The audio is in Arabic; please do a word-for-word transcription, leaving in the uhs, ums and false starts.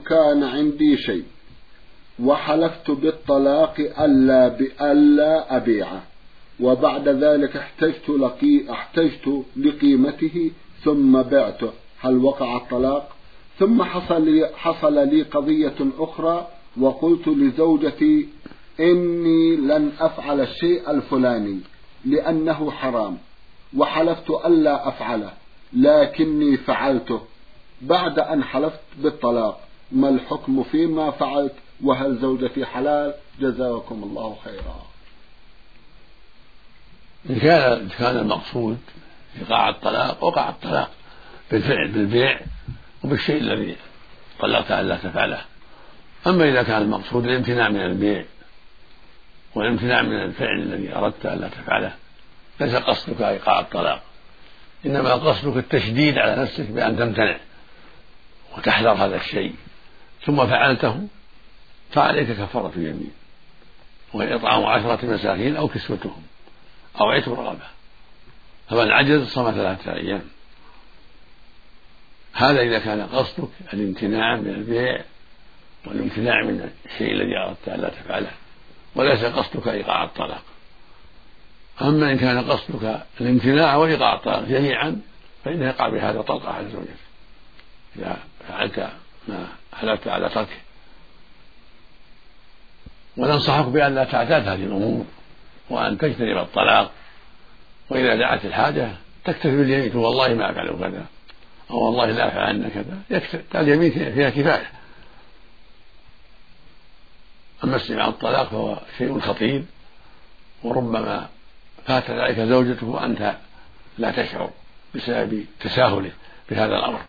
كان عندي شيء وحلفت بالطلاق ألا بألا أبيعه، وبعد ذلك احتجت لقي احتجت لقيمته ثم بعته، هل وقع الطلاق؟ ثم حصل لي, حصل لي قضية أخرى، وقلت لزوجتي إني لن أفعل الشيء الفلاني لأنه حرام، وحلفت ألا أفعله لكني فعلته بعد أن حلفت بالطلاق، ما الحكم فيما فعلت؟ وهل زوجتي حلال؟ جزاكم الله خيرا. إن كان كان المقصود إيقاع الطلاق وقع الطلاق بالفعل بالبيع وبالشيء الذي طلقت ألا تفعله. أما إذا كان المقصود الامتناع من البيع والامتناع من الفعل الذي أردت ألا تفعله، ليس قصدك إيقاع الطلاق، إنما قصدك التشديد على نفسك بأن تمتنع وتحذر هذا الشيء ثم فعلته، فعليك كفارة يمين، وهي إطعام عشرة مساكين أو كسوتهم أو عتق رقبة، فمن عجز صام ثلاثة أيام. هذا إذا كان قصدك الامتناع من البيع والامتناع من الشيء الذي أردت ألا تفعله، وليس قصدك إيقاع الطلاق. أما إن كان قصدك الامتناع وإيقاع الطلاق جميعا، فإنه يقع بهذا طلقة على زوجك إذا فعلت ما حلفت على تركه. وننصحك بأن لا تعتاد هذه الأمور وأن تجتنب الطلاق، وإذا دعت الحاجة تكتفي باليمين، والله ما أفعل كذا أو والله لا أفعلن كذا، يكفي اليمين فيها كفاية. أما استماع الطلاق فهو شيء خطير، وربما فات ذلك زوجته وأنت لا تشعر بسبب تساهله بهذا الأمر.